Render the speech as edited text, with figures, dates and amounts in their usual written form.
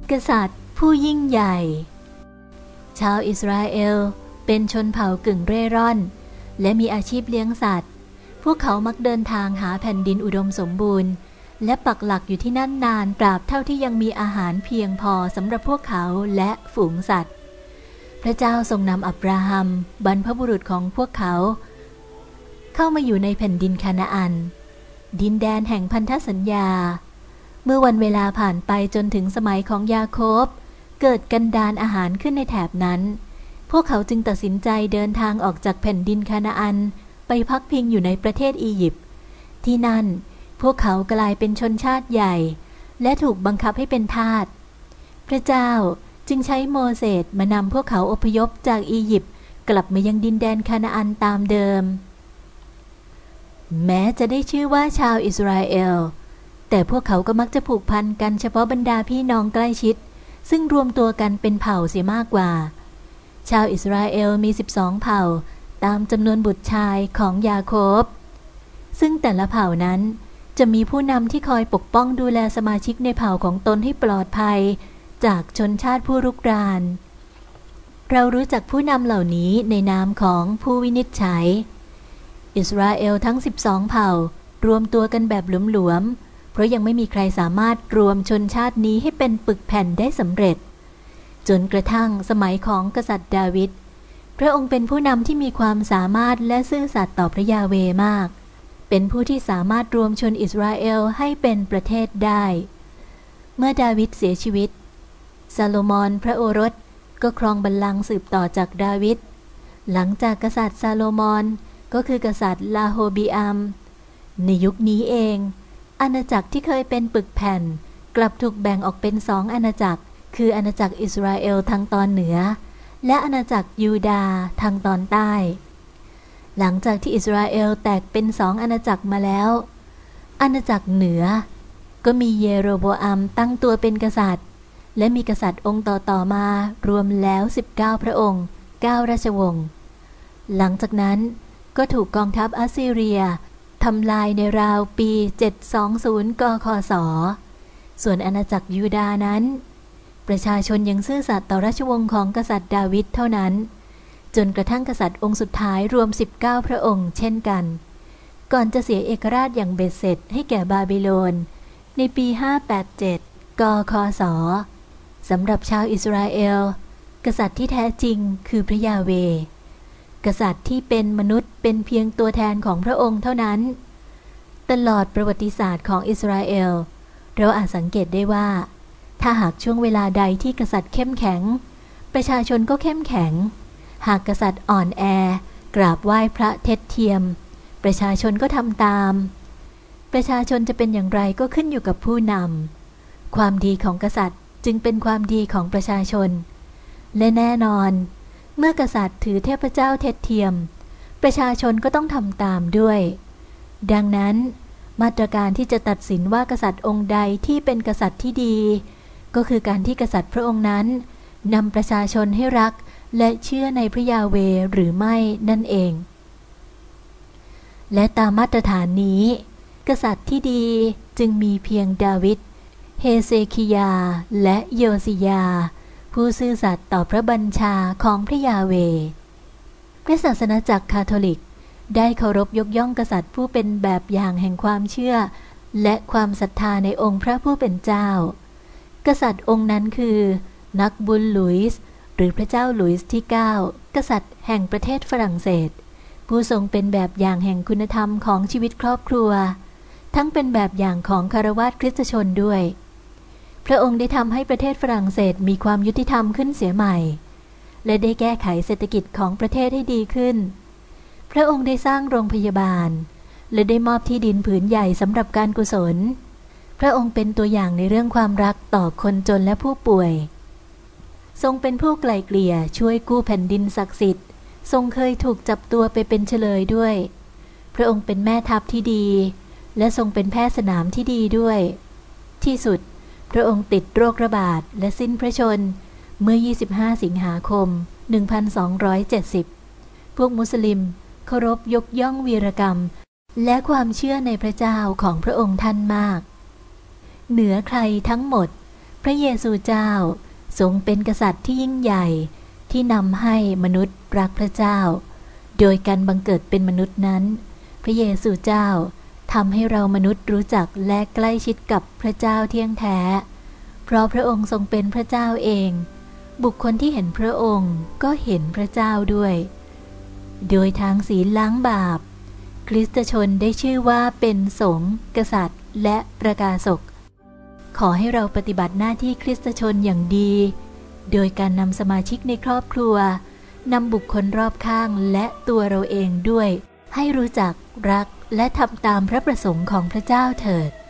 กษัตริย์ผู้ยิ่งใหญ่ชาวอิสราเอลเป็นชนเผ่ากึ่งเร่ร่อนและมีอาชีพเลี้ยงสัตว์พวกเขามักเดินทางหาแผ่นดินอุดมสมบูรณ์และปักหลักอยู่ที่นั่นนานตราบเท่าที่ยังมีอาหารเพียงพอสำหรับพวกเขาและฝูงสัตว์พระเจ้าทรงนำอับราฮัมบรรพบุรุษของพวกเขาเข้ามาอยู่ในแผ่นดินคานาอันดินแดนแห่งพันธสัญญาเมื่อวันเวลาผ่านไปจนถึงสมัยของยาโคบเกิดกันดารอาหารขึ้นในแถบนั้นพวกเขาจึงตัดสินใจเดินทางออกจากแผ่นดินคานาอันไปพักพิงอยู่ในประเทศอียิปต์ที่นั่นพวกเขากลายเป็นชนชาติใหญ่และถูกบังคับให้เป็นทาสพระเจ้าจึงใช้โมเสสมานำพวกเขาอพยพจากอียิปต์กลับมายังดินแดนคานาอันตามเดิมแม้จะได้ชื่อว่าชาวอิสราเอลแต่พวกเขาก็มักจะผูกพันกันเฉพาะบรรดาพี่น้องใกล้ชิดซึ่งรวมตัวกันเป็นเผ่าเสียมากกว่าชาวอิสราเอลมี12เผ่าตามจำนวนบุตรชายของยาโคบซึ่งแต่ละเผ่านั้นจะมีผู้นำที่คอยปกป้องดูแลสมาชิกในเผ่าของตนให้ปลอดภัยจากชนชาติผู้รุกรานเรารู้จักผู้นำเหล่านี้ในนามของผู้วินิจฉัยอิสราเอลทั้ง12เผ่ารวมตัวกันแบบหลวมๆเพราะยังไม่มีใครสามารถรวมชนชาตินี้ให้เป็นปึกแผ่นได้สำเร็จจนกระทั่งสมัยของกษัตริย์ดาวิดพระองค์เป็นผู้นำที่มีความสามารถและซื่อสัตย์ต่อพระยาเวห์มากเป็นผู้ที่สามารถรวมชนอิสราเอลให้เป็นประเทศได้เมื่อดาวิดเสียชีวิตซาโลมอนพระโอรสก็ครองบัลลังก์สืบต่อจากดาวิดหลังจากกษัตริย์ซาโลมอนก็คือกษัตริย์ลาโฮบิอัมในยุคนี้เองอาณาจักรที่เคยเป็นปึกแผ่นกลับถูกแบ่งออกเป็น2อาณาจักรคืออาณาจักรอิสราเอลทางตอนเหนือและอาณาจักรยูดาห์ทางตอนใต้หลังจากที่อิสราเอลแตกเป็น2อาณาจักรมาแล้วอาณาจักรเหนือก็มีเยโรโบอัมตั้งตัวเป็นกษัตริย์และมีกษัตริย์องค์ต่อมารวมแล้ว19พระองค์9ราชวงศ์หลังจากนั้นก็ถูกกองทัพอัสซีเรียทำลายในราวปี720 กคศส่วนอาณาจักรยูดาห์นั้นประชาชนยังซื่อสัตย์ต่อราชวงศ์ของกษัตริย์ดาวิดเท่านั้นจนกระทั่งกษัตริย์องค์สุดท้ายรวม19พระองค์เช่นกันก่อนจะเสียเอกราชอย่างเบ็ดเสร็จให้แก่บาบิโลนในปี587 กคศสำหรับชาวอิสราเอลกษัตริย์ที่แท้จริงคือพระยาเวห์กษัตริย์ที่เป็นมนุษย์เป็นเพียงตัวแทนของพระองค์เท่านั้นตลอดประวัติศาสตร์ของอิสราเอลเราอาจสังเกตได้ว่าถ้าหากช่วงเวลาใดที่กษัตริย์เข้มแข็งประชาชนก็เข้มแข็งหากกษัตริย์อ่อนแอกราบไหว้พระเท็จเทียมประชาชนก็ทำตามประชาชนจะเป็นอย่างไรก็ขึ้นอยู่กับผู้นำความดีของกษัตริย์จึงเป็นความดีของประชาชนและแน่นอนเมื่อกษัตริย์ถือเทพเจ้าเท็จเทียมประชาชนก็ต้องทำตามด้วยดังนั้นมาตรการที่จะตัดสินว่ากษัตริย์องค์ใดที่เป็นกษัตริย์ที่ดีก็คือการที่กษัตริย์พระองค์นั้นนำประชาชนให้รักและเชื่อในพระยาเวห์หรือไม่นั่นเองและตามมาตรฐานนี้กษัตริย์ที่ดีจึงมีเพียงดาวิดเฮเซคิยาและโยซิยาผู้ซื่อสัตย์ต่อพระบัญชาของพระยาเวห์พระศาสนาจักรคาทอลิกได้เคารพยกย่องกษัตริย์ผู้เป็นแบบอย่างแห่งความเชื่อและความศรัทธาในองค์พระผู้เป็นเจ้ากษัตริย์องค์นั้นคือนักบุญหลุยส์หรือพระเจ้าหลุยส์ที่9กษัตริย์แห่งประเทศฝรั่งเศสผู้ทรงเป็นแบบอย่างแห่งคุณธรรมของชีวิตครอบครัวทั้งเป็นแบบอย่างของคฤหัสถ์คริสตชนด้วยพระองค์ได้ทำให้ประเทศฝรั่งเศสมีความยุติธรรมขึ้นเสียใหม่และได้แก้ไขเศรษฐกิจของประเทศให้ดีขึ้นพระองค์ได้สร้างโรงพยาบาลและได้มอบที่ดินผืนใหญ่สำหรับการกุศลพระองค์เป็นตัวอย่างในเรื่องความรักต่อคนจนและผู้ป่วยทรงเป็นผู้ไกล่เกลี่ยช่วยกู้แผ่นดินศักดิ์สิทธิ์ทรงเคยถูกจับตัวไปเป็นเฉลยด้วยพระองค์เป็นแม่ทัพที่ดีและทรงเป็นแพทย์สนามที่ดีด้วยที่สุดพระองค์ติดโรคระบาดและสิ้นพระชนม์เมื่อ25สิงหาคม1270พวกมุสลิมเคารพยกย่องวีรกรรมและความเชื่อในพระเจ้าของพระองค์ท่านมากเหนือใครทั้งหมดพพระเยซูเจ้าทรงเป็นกษัตริย์ที่ยิ่งใหญ่ที่นำให้มนุษย์รักพระเจ้าโดยการบังเกิดเป็นมนุษย์นั้นพระเยซูเจ้าทำให้เรามนุษย์รู้จักและใกล้ชิดกับพระเจ้าเที่ยงแท้เพราะพระองค์ทรงเป็นพระเจ้าเองบุคคลที่เห็นพระองค์ก็เห็นพระเจ้าด้วยโดยทางศีลล้างบาปคริสตชนได้ชื่อว่าเป็นสงฆ์กษัตริย์และประกาศกขอให้เราปฏิบัติหน้าที่คริสตชนอย่างดีโดยการนำสมาชิกในครอบครัวนำบุคคลรอบข้างและตัวเราเองด้วยให้รู้จักรักและทำตามพระประสงค์ของพระเจ้าเถิด